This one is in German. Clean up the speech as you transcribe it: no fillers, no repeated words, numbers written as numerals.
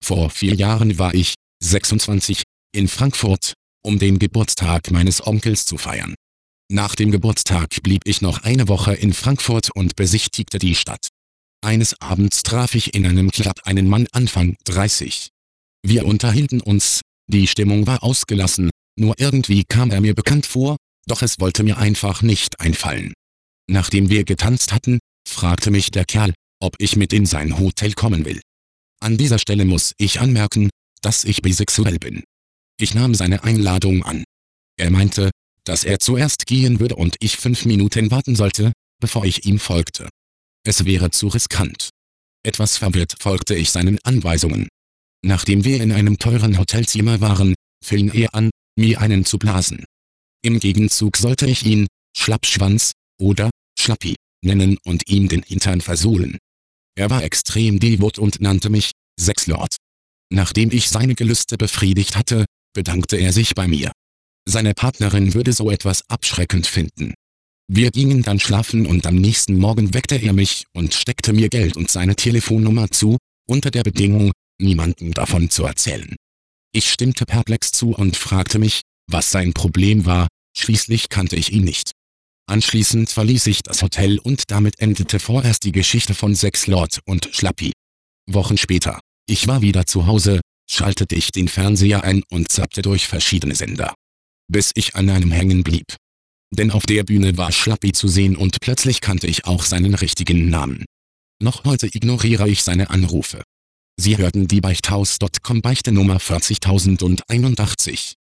Vor 4 Jahren war ich, 26, in Frankfurt, um den Geburtstag meines Onkels zu feiern. Nach dem Geburtstag blieb ich noch eine Woche in Frankfurt und besichtigte die Stadt. Eines Abends traf ich in einem Club einen Mann Anfang 30. Wir unterhielten uns, die Stimmung war ausgelassen, nur irgendwie kam er mir bekannt vor, doch es wollte mir einfach nicht einfallen. Nachdem wir getanzt hatten, fragte mich der Kerl, ob ich mit in sein Hotel kommen will. An dieser Stelle muss ich anmerken, dass ich bisexuell bin. Ich nahm seine Einladung an. Er meinte, dass er zuerst gehen würde und ich 5 Minuten warten sollte, bevor ich ihm folgte. Es wäre zu riskant. Etwas verwirrt folgte ich seinen Anweisungen. Nachdem wir in einem teuren Hotelzimmer waren, fing er an, mir einen zu blasen. Im Gegenzug sollte ich ihn Schlappschwanz oder Schlappi nennen und ihm den Hintern versohlen. Er war extrem devot und nannte mich Sexlord. Nachdem ich seine Gelüste befriedigt hatte, bedankte er sich bei mir. Seine Partnerin würde so etwas abschreckend finden. Wir gingen dann schlafen und am nächsten Morgen weckte er mich und steckte mir Geld und seine Telefonnummer zu, unter der Bedingung, niemandem davon zu erzählen. Ich stimmte perplex zu und fragte mich, was sein Problem war, schließlich kannte ich ihn nicht. Anschließend verließ ich das Hotel und damit endete vorerst die Geschichte von Sexlord und Schlappi. Wochen später, ich war wieder zu Hause, schaltete ich den Fernseher ein und zappte durch verschiedene Sender. Bis ich an einem hängen blieb. Denn auf der Bühne war Schlappi zu sehen und plötzlich kannte ich auch seinen richtigen Namen. Noch heute ignoriere ich seine Anrufe. Sie hörten die Beichthaus.com Beichte Nummer 40081.